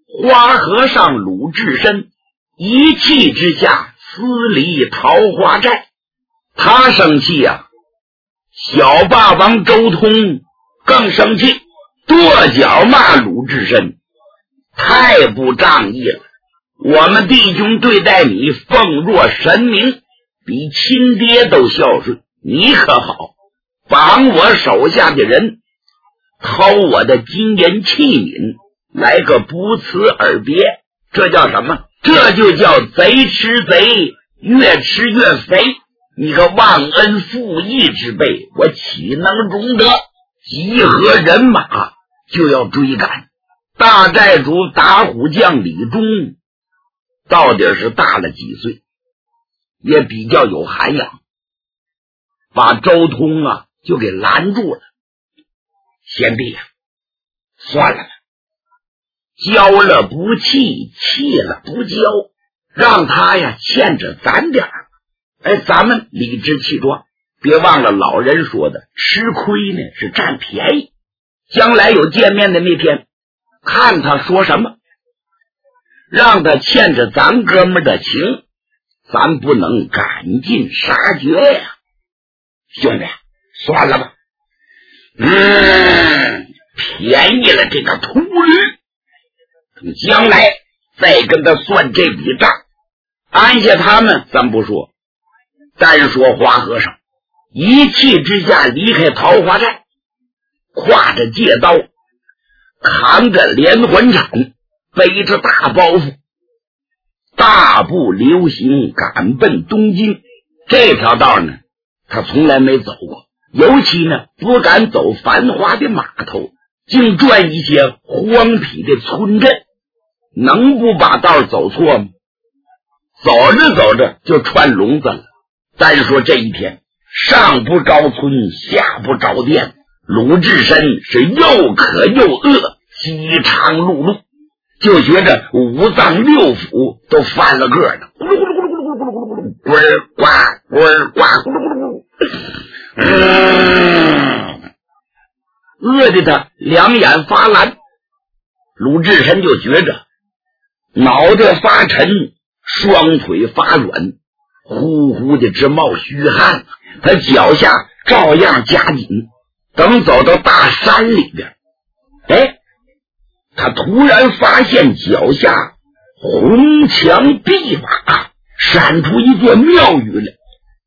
花和尚鲁智深一气之下私离桃花寨。他生气啊，小霸王周通更生气，跺脚骂鲁智深太不仗义了，我们弟兄对待你奉若神明，比亲爹都孝顺，你可好，绑我手下的人，偷我的金银器皿，来个不辞而别，这叫什么？这就叫贼吃贼，越吃越肥。你个忘恩负义之辈，我岂能容得？集合人马就要追赶。大寨主打虎将李忠到底是大了几岁，也比较有涵养，把周通啊就给拦住了。贤弟啊，算了吧，交了不弃，弃了不交，让他呀欠着咱点儿。咱们理直气壮，别忘了老人说的，吃亏呢是占便宜。将来有见面的那天，看他说什么，让他欠着咱哥们的情，咱不能赶尽杀绝呀。兄弟，算了吧。便宜了这个秃驴，等将来再跟他算这笔账。安下他们咱不说，单说花和尚一气之下离开桃花寨，挎着戒刀，扛着连环铲，背着大包袱，大步流行赶奔东京。这条道呢他从来没走过，尤其呢不敢走繁华的码头，净转一些荒僻的村镇，能不把道走错吗？走着走着就串笼子了。单说这一天，上不着村，下不着店，鲁智深是又渴又饿，饥肠辘辘，就觉着五脏六腑都翻了个了，咕噜咕噜咕噜咕噜咕噜咕噜咕噜，滚儿呱滚儿呱咕噜咕噜咕噜，饿得他两眼发蓝。鲁智深就觉着脑袋发沉，双腿发软，呼呼的直冒虚汗，他脚下照样加紧。等走到大山里边，他突然发现脚下红墙碧瓦，闪出一座庙宇来。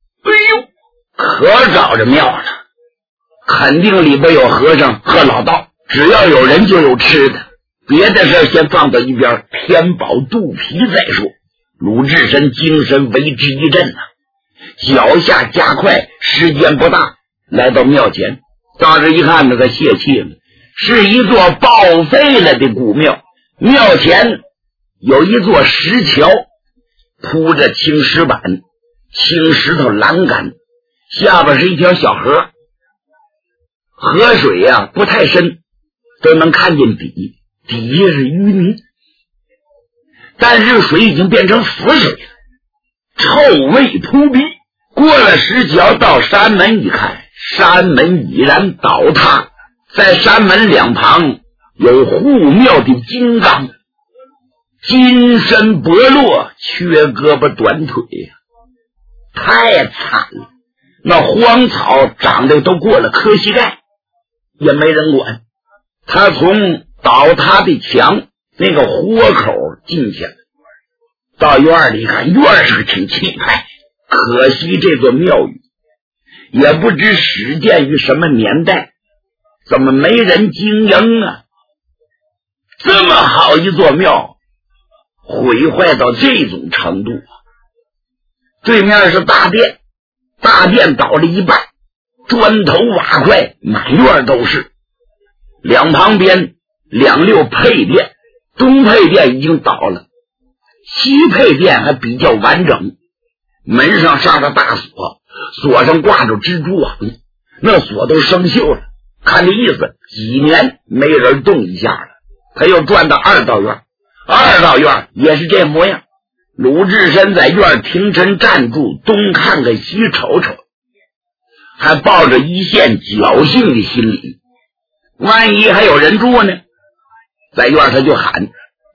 可找着庙了，肯定里边有和尚和老道，只要有人就有吃的，别的事先放到一边，填饱肚皮再说。鲁智深精神为之一振啊，脚下加快，时间不大，来到庙前。到这一看，他泄气了，是一座报废了的古庙。庙前有一座石桥，铺着青石板，青石头栏杆，下边是一条小河，河水呀不太深，都能看见底下是淤泥，但是水已经变成死水了，臭味扑鼻。过了石桥到山门一看，山门已然倒塌，在山门两旁有护庙的金刚，金身薄弱，缺胳膊短腿呀，太惨了。那荒草长得都过了磕膝盖，也没人管。他从倒塌的墙那个豁口进去了，到院里看，院是挺气派，可惜这座庙宇也不知始建于什么年代，怎么没人经营啊？这么好一座庙毁坏到这种程度啊！对面是大殿，大殿倒了一半，砖头瓦块满院都是。两旁边两溜配殿，东配殿已经倒了，西配殿还比较完整，门上上了大锁，锁上挂着蜘蛛网，那锁都生锈了，看这意思几年没人动一下了。他又转到二道院，二道院也是这模样。鲁智深在院停身站住，东看看西瞅瞅，还抱着一线侥幸的心理，万一还有人住呢。在院他就喊，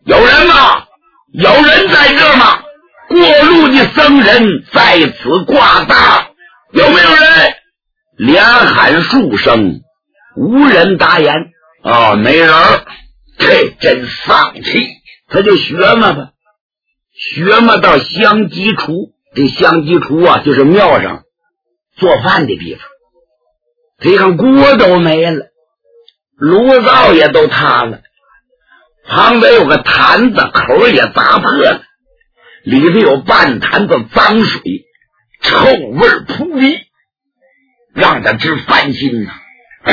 有人吗？有人在这吗？过路的僧人在此挂搭，有没有人？连喊数声，无人答言。没人儿，这真丧气。他就学嘛吧，学嘛到香积厨。这香积厨啊，就是庙上做饭的地方。他一看锅都没了，炉灶也都塌了，旁边有个坛子，口也砸破了，里头有半坛子脏水，臭味扑鼻，让他直烦心呐。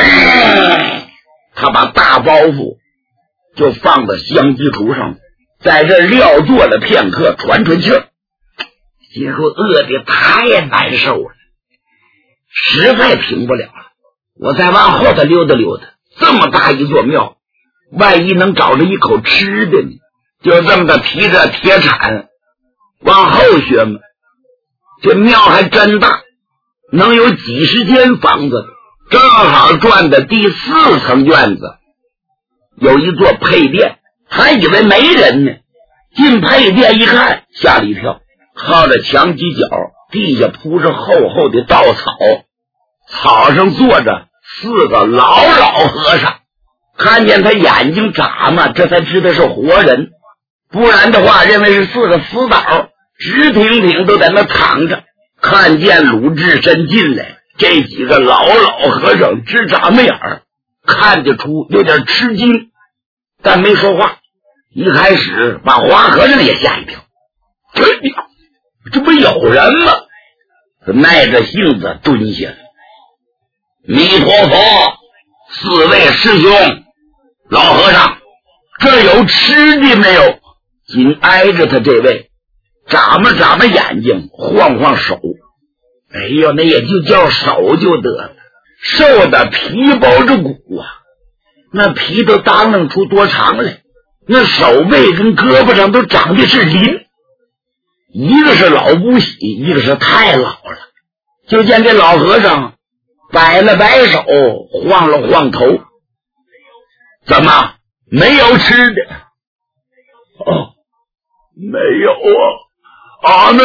他把大包袱就放到香积厨上，在这撂坐了片刻，喘喘气儿，结果饿得太难受了，实在停不了了。我再往后头溜达溜达，这么大一座庙，万一能找着一口吃的呢？就这么的提着铁铲往后学嘛。这庙还真大，能有几十间房子，正好转的第4层院子，有一座配殿，还以为没人呢，进配殿一看，吓了一跳，靠着墙犄角，地下铺着厚厚的稻草，草上坐着4个老和尚。看见他眼睛眨嘛，这才知道是活人，不然的话认为是4个死倒，直挺挺都在那躺着。看见鲁智深进来，这几个老和尚直眨巴眼儿，看得出有点吃惊，但没说话。一开始把花和尚也吓一跳，这不有人吗？他耐着性子蹲下了。弥陀佛，4位师兄，老和尚，这有吃的没有？紧挨着他这位眨巴眼睛，晃晃手。哎呦，那也就叫手就得了，瘦的皮包着骨啊，那皮都当啷出多长来，那手背跟胳膊上都长的是鳞，一个是老不喜，一个是太老了。就见这老和尚摆了摆手，晃了晃头，怎么没有吃的？没有啊，俺们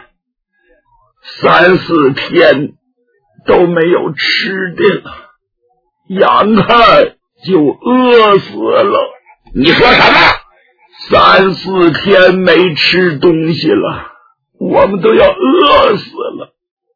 3、4天都没有吃的了，眼看就饿死了。你说什么？3、4天没吃东西了，我们都要饿死了。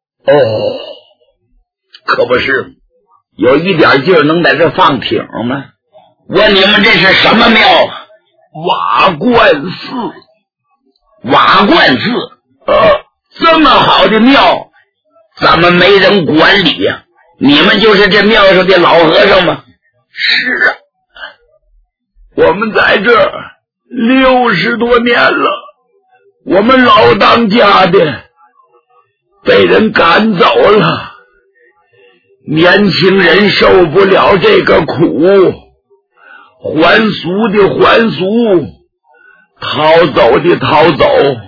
可不是，有一点劲儿能在这放挺吗？问你们这是什么庙？瓦罐寺。瓦罐寺，这么好的庙，怎么没人管理呀？你们就是这庙上的老和尚吗？是啊，我们在这60多年了，我们老当家的被人赶走了，年轻人受不了这个苦，还俗的还俗，逃走的逃走，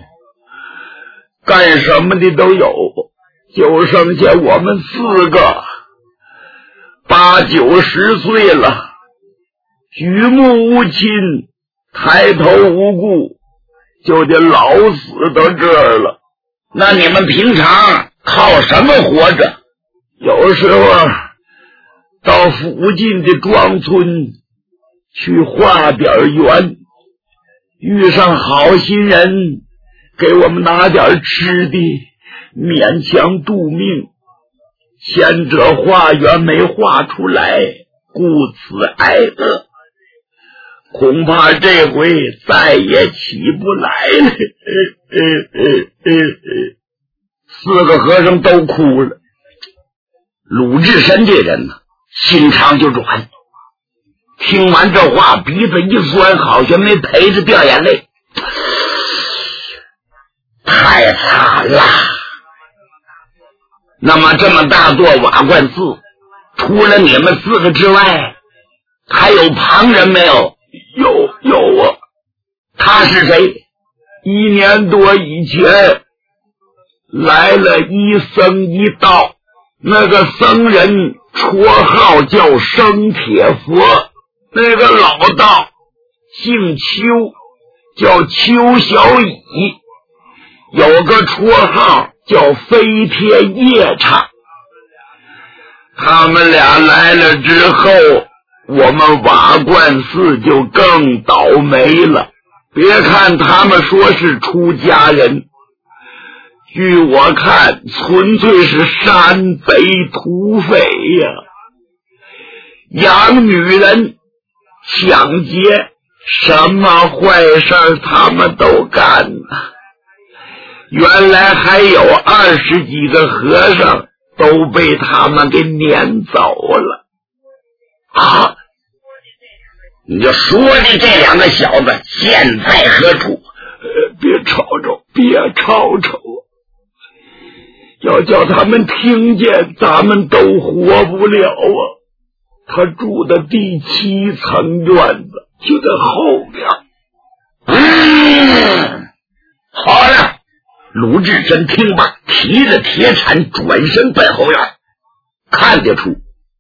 干什么的都有，就剩下我们4个，8、9、10岁了，举目无亲，抬头无顾，就得老死到这儿了。那你们平常靠什么活着？有时候到附近的庄村去化点缘，遇上好心人给我们拿点吃的，勉强度命。前者化缘没化出来，故此挨饿，恐怕这回再也起不来了。4个和尚都哭了。鲁智深这人呢，心肠就软，听完这话鼻子一酸，好像没陪着掉眼泪。太惨了。那么这么大座瓦罐寺，除了你们4个之外，还有旁人没有？有啊。他是谁？1年多以前来了一僧一道，那个僧人绰号叫生铁佛，那个老道姓邱， 叫邱小乙，有个绰号叫飞天夜叉。他们俩来了之后，我们瓦罐寺就更倒霉了。别看他们说是出家人，据我看纯粹是山贼土匪呀，养女人、抢劫，什么坏事他们都干啊。原来还有20几个和尚都被他们给撵走了啊！你就说的这2个小子现在何处？别吵吵，别吵吵，要叫他们听见，咱们都活不了啊！他住的第7层院子就在后面。好了，鲁智深听罢，提着铁铲转身奔后院。看得出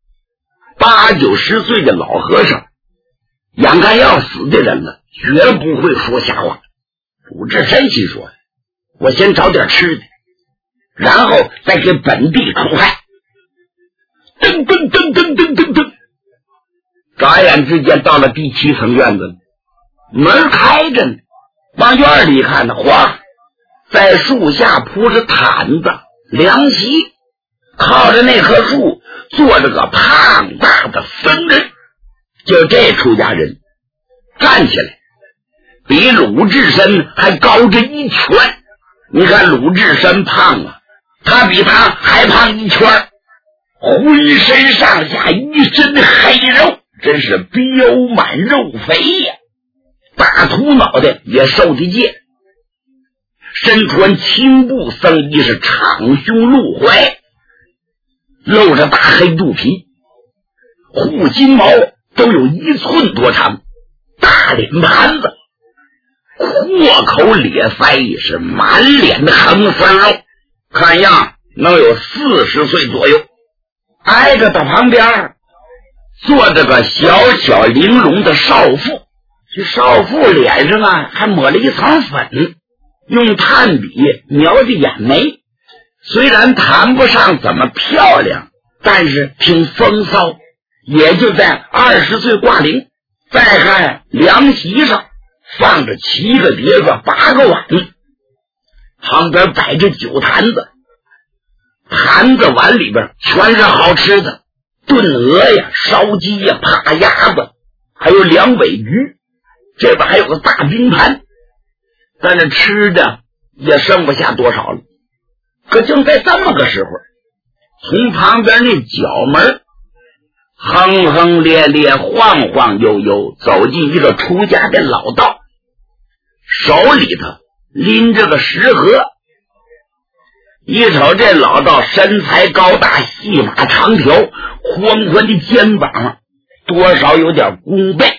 8、9、10岁的老和尚，眼看要死的人了，绝不会说瞎话。鲁智深心说，我先找点吃的，然后再给本地除害。噔噔噔噔噔噔噔，眨眼之间到了第7层院子，门开着呢。往院里看呢，哗，在树下铺着毯子凉席，靠着那棵树坐着个胖大的僧人。就这出家人站起来比鲁智深还高着1圈。你看鲁智深胖啊，他比他还胖1圈，浑身上下一身黑肉，真是膘满肉肥呀。大秃脑袋也瘦得劲，身穿青布僧衣，是敞胸露怀，露着大黑肚皮，护心毛都有1寸多长，大脸盘子，阔口咧腮，是满脸的横丝肉，看样能有40岁左右。挨着他旁边坐着个小巧玲珑的少妇，这少妇脸上啊还抹了一层粉，用炭笔描的眼眉，虽然谈不上怎么漂亮，但是挺风骚，也就在20岁挂零。再看凉席上放着7个碟子8个碗，旁边摆着酒坛子，坛子碗里边全是好吃的，炖鹅呀、烧鸡呀、扒鸭子，还有2尾鱼，这边还有个大冰盘。但是吃的也剩不下多少了。可正在这么个时候，从旁边那角门哼哼咧咧、晃晃悠悠走进一个出家的老道，手里头拎着个食盒。一瞅这老道身材高大，细马长条，宽宽的肩膀，多少有点弓背，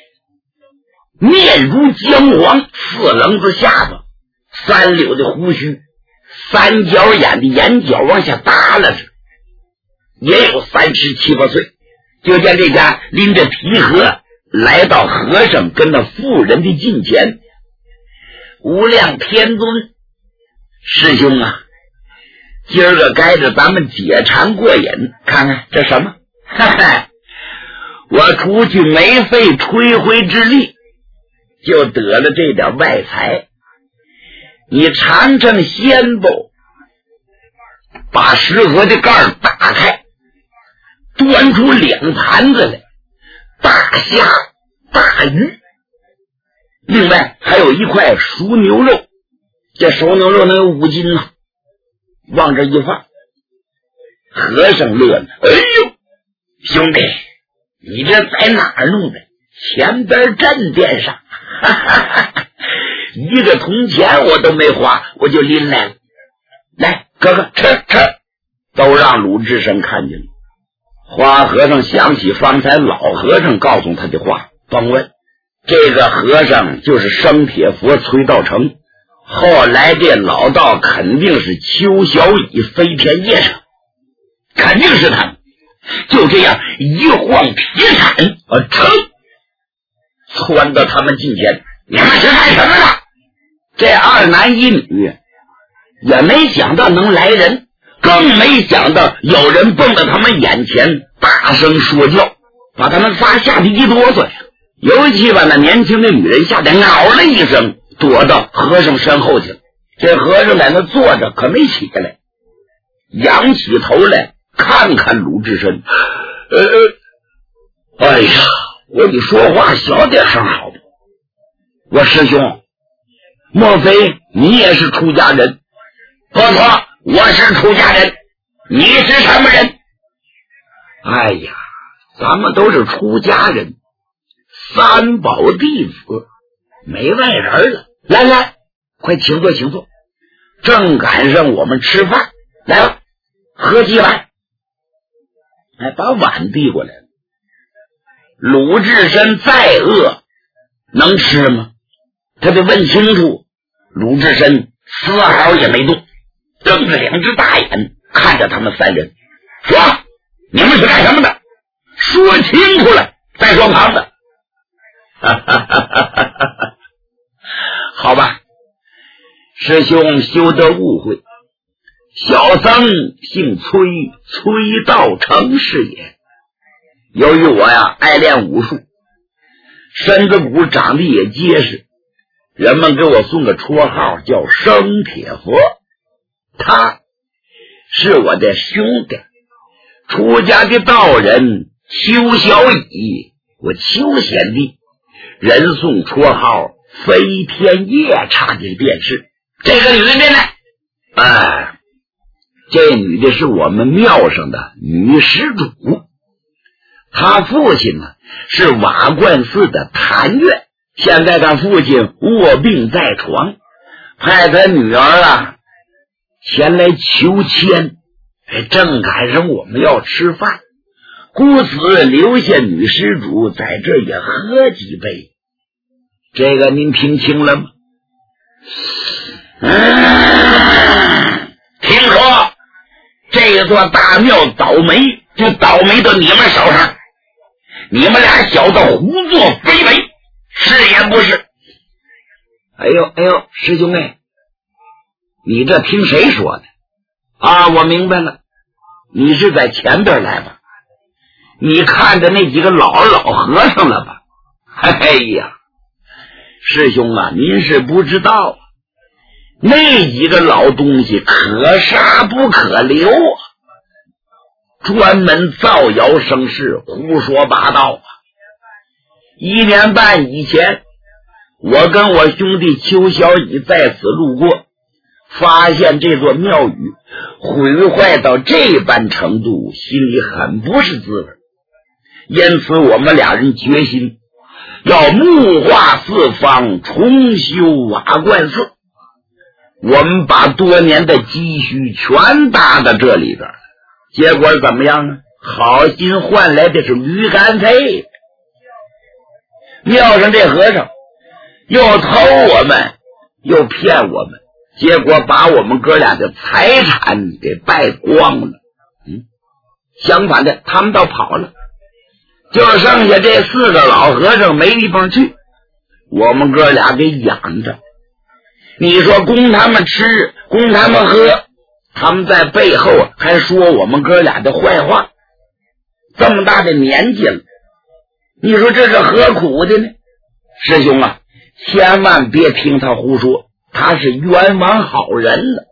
面如姜黄，4棱子下巴，3绺的胡须，3角眼的眼角往下耷拉着，也有37、8岁。就见这家拎着皮盒来到和尚跟那妇人的近前。无量天尊，师兄啊，今儿个该着咱们解馋过瘾，看看这什么？哈哈，我出去没费吹灰之力就得了这点外财，你尝尝鲜不？把食盒的盖儿打开，端出2盘子来，大虾、大鱼，另外还有1块熟牛肉，这熟牛肉能有5斤呢，往这一放。和尚乐了，哎呦，兄弟，你这在哪儿弄的？前边镇店上，哈哈哈，一个铜钱我都没花，我就拎来了。来，哥哥吃吃，都让鲁智深看见了。花和尚想起方才老和尚告诉他的话，甭问，这个和尚就是生铁佛崔道成，后来这老道肯定是邱小乙飞天夜叉，肯定是他们。就这样一晃铁铲，噌窜到他们近前， 你们是干什么的？这二男一女也没想到能来人，更没想到有人蹦到他们眼前大声说教，把他们仨吓得一哆嗦呀。尤其把那年轻的女人吓得嗷了一声，躲到和尚身后去了。这和尚在那坐着可没起来，仰起头来看看鲁智深。哎呀，我你说话小点声好不？我师兄，莫非你也是出家人？不错，我是出家人。你是什么人？哎呀，咱们都是出家人，三宝弟子，没外人了。来来，快请坐请坐，正赶上我们吃饭，来了，喝几碗。哎，把碗递过来了。鲁智深再饿能吃吗？他得问清楚。鲁智深丝毫也没动，瞪着两只大眼看着他们三人，说：你们是干什么的？说清楚了再说旁的。好吧，师兄休得误会，小僧姓崔，崔道成是也。由于我呀爱练武术，身子骨长得也结实，人们给我送个绰号叫生铁佛。他是我的兄弟，出家的道人邱小乙，我邱贤弟，人送绰号飞天夜叉的便是。这个女的呢，这女的是我们庙上的女施主，她父亲呢是瓦罐寺的坛院，现在他父亲卧病在床，派他女儿前来求签，正赶上我们要吃饭，故此留下女施主在这也喝几杯。这个您听清了吗？听说这座大庙倒霉，就倒霉到你们手上，你们俩小子胡作非为，是也不是？哎呦，师兄你这听谁说的啊？我明白了，你是在前边来吧？你看着那几个老和尚了吧？哎呀，师兄您是不知道，那几个老东西可杀不可留专门造谣生事，胡说八道1年半以前，我跟我兄弟邱小乙在此路过，发现这座庙宇毁坏到这般程度，心里很不是滋味。因此我们俩人决心要木化四方，重修瓦罐寺。我们把多年的积蓄全搭到这里边，结果怎么样呢？好心换来的是驴肝肺。庙上这和尚又偷我们又骗我们，结果把我们哥俩的财产给败光了。相反的，他们倒跑了，就剩下这4个老和尚没地方去，我们哥俩给养着。你说供他们吃，供他们喝，他们在背后还说我们哥俩的坏话。这么大的年纪了，你说这是何苦的呢？师兄千万别听他胡说，他是冤枉好人呢。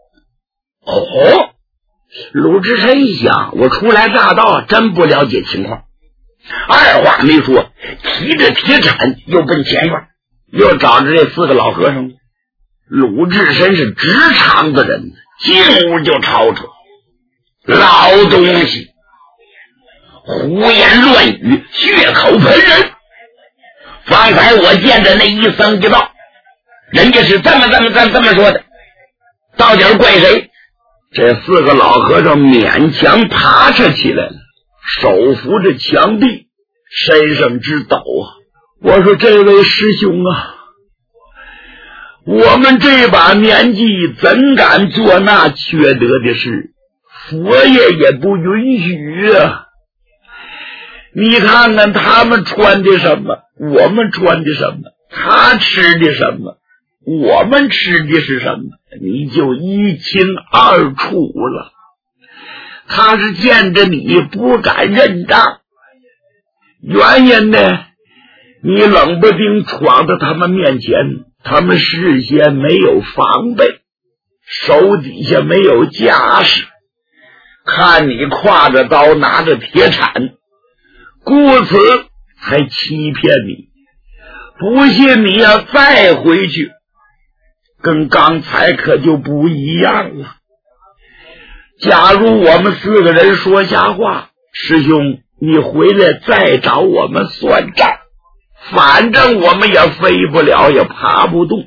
鲁智深一想，我初来乍到，真不了解情况，二话没说，提着铁铲又奔前院，又找着这4个老和尚。鲁智深是直肠子人，进屋就吵吵，老东西胡言乱语，血口喷人。方才我见着那一僧一道，人家是这么说的，到底怪谁？这4个老和尚勉强爬扯起来了，手扶着墙壁，身上直抖我说这位师兄我们这把年纪怎敢做那缺德的事？佛爷也不允许你看看他们穿的什么，我们穿的什么， 他吃的什么，我们吃的是什么，你就一清二楚了。他是见着你不敢认账，原因呢，你冷不丁闯到他们面前，他们事先没有防备，手底下没有家事，看你挎着刀拿着铁铲，故此才欺骗你。不信你要再回去，跟刚才可就不一样了。假如我们4个人说瞎话，师兄你回来再找我们算账，反正我们也飞不了也爬不动。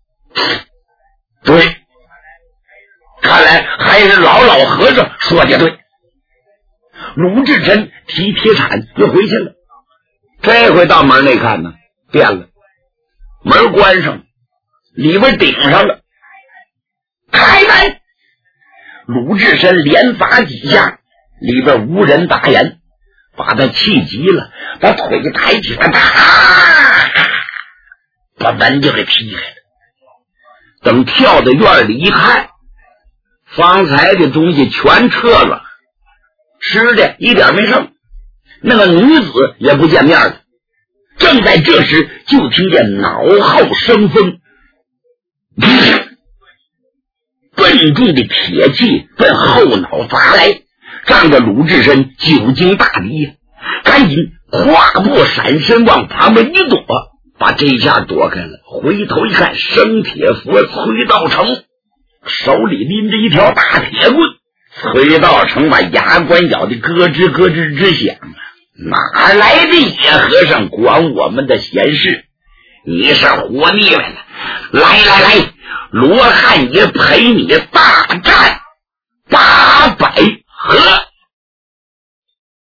对，看来还是老和尚说的对。鲁智深提铁铲又回去了，这回到门内看呢，变了，门关上，里边顶上了，开门！鲁智深连砸几下，里边无人答言，把他气急了，把腿抬起来，把门就给踢开了。等跳到院里一看，方才的东西全撤了，吃的一点没剩，那个女子也不见面了。正在这时，就听见脑后生风，笨重的铁器奔后脑砸来，仗着鲁智深久经大敌，赶紧跨步闪身往旁边一躲，把这一下躲开了。回头一看，生铁佛崔道成手里拎着一条大铁棍，崔道成把牙关咬得咯吱咯吱直响啊！哪来的野和尚管我们的闲事？你是活腻歪了！来，罗汉爷陪你大战！